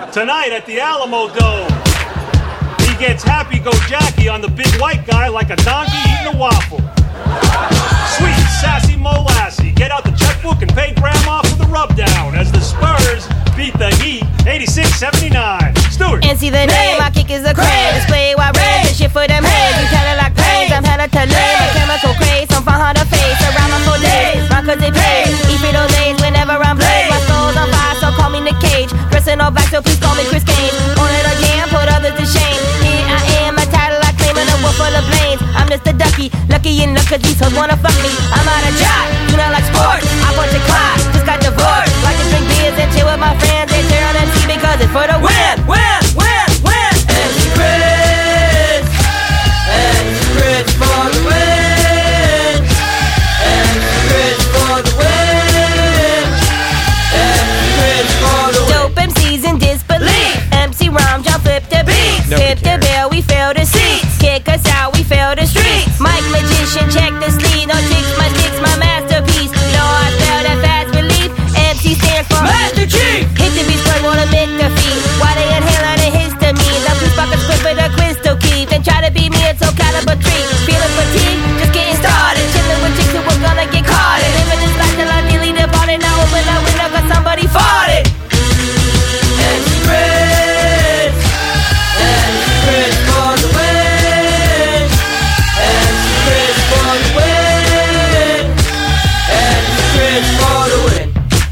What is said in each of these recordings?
Tonight at the Alamo Dome. He gets happy-go-Jackie on the big white guy like a donkey eating a waffle. Sweet, sassy Molassie. Get out the checkbook and pay Grandma for the rubdown as the Spurs beat the Heat 86-79. Stewart. And see the name, my kick is a crane. Display white red, this shit for them hands. You tell it like planes, I'm hella to lame. My chemical craze, I'm fun her face. Around my full days, rock cause they play. Eat Frito Lays whenever I'm played. My soul's on fire, so call me Nick Cage. Pressing all back, so please call me Chris Cage. On it again, put others to shame. Here I am, my title I claim, and a wolf full of blames. I'm just a ducky, lucky in luck cause these hoes wanna fuck me. I'm out of job, do not like sports. I punch a clock, just got divorced. Like to drink beers and chill with my friends. They cheer on MC because it's for the win, win, win, win. MC Chris, MC Chris for the win. MC Chris for the win. MC Chris for the win. Dope MCs in disbelief. MC Rom, John flip the beats. Hit the bell, we fill the seats. Kick us out, we fill the streets. Mike Magician, check the sleeve. No tricks, my masterpiece. No, I spell that fast relief. MC stands for Master Chief. Hit the beats, plug on a myth defeat. Why they inhale on the histamine? I'm just fucking split with a crystal key. Then try to beat me until caliber 3. Feeling fatigue, just getting started. Chilling with chicks who were gonna get caught. Living this life till I nearly departed. Now open up window cause somebody farted. MC Chris, MC Chris for the win. MC Chris for the win. MC Chris for the win.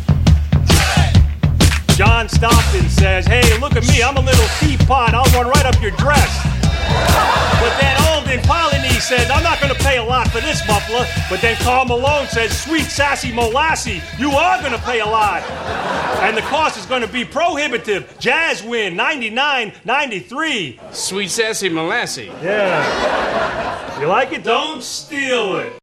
John Stockton says, hey, look at me, I'm a little teapot, I'll run right up your dress. But then Alden Polynice says, I'm not going to pay a lot for this muffler. But then Karl Malone says, sweet, sassy Molassie, you are going to pay a lot. And the cost is going to be prohibitive. Jazz win, 99-93. Sweet, sassy Molassie. Yeah. You like it? Don't steal it.